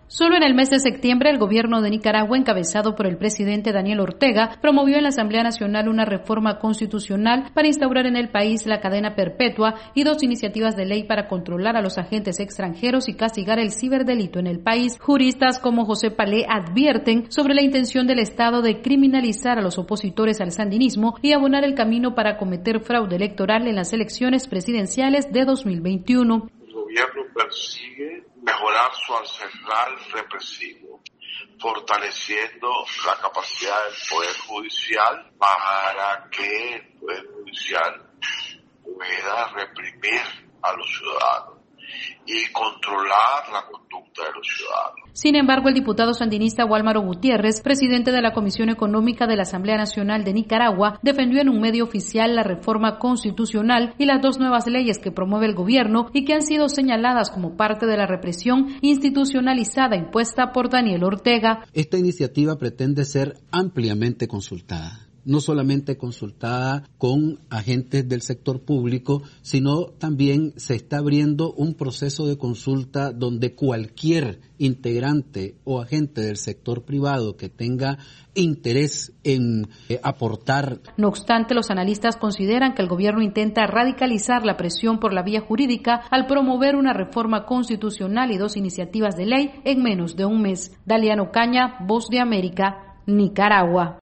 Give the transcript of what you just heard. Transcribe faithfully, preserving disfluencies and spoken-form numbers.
Solo en el mes de septiembre, el gobierno de Nicaragua, encabezado por el presidente Daniel Ortega, promovió en la Asamblea Nacional una reforma constitucional para instaurar en el país la cadena perpetua y dos iniciativas de ley para controlar a los agentes extranjeros y castigar el ciberdelito en el país. Juristas como José Palé advierten sobre la intención del Estado de criminalizar a los opositores al sandinismo y abonar el camino para cometer fraude electoral en las elecciones presidenciales de dos mil veintiuno. El gobierno persigue mejorar su arsenal represivo, fortaleciendo la capacidad del Poder Judicial para que el Poder Judicial pueda reprimir a los ciudadanos y controlar la conducta de los ciudadanos. Sin embargo, el diputado sandinista Wálmaro Gutiérrez, presidente de la Comisión Económica de la Asamblea Nacional de Nicaragua, defendió en un medio oficial la reforma constitucional y las dos nuevas leyes que promueve el gobierno y que han sido señaladas como parte de la represión institucionalizada impuesta por Daniel Ortega. Esta iniciativa pretende ser ampliamente consultada. No solamente consultada con agentes del sector público, sino también se está abriendo un proceso de consulta donde cualquier integrante o agente del sector privado que tenga interés en eh, aportar. No obstante, los analistas consideran que el gobierno intenta radicalizar la presión por la vía jurídica al promover una reforma constitucional y dos iniciativas de ley en menos de un mes. Daliano Caña, Voz de América, Nicaragua.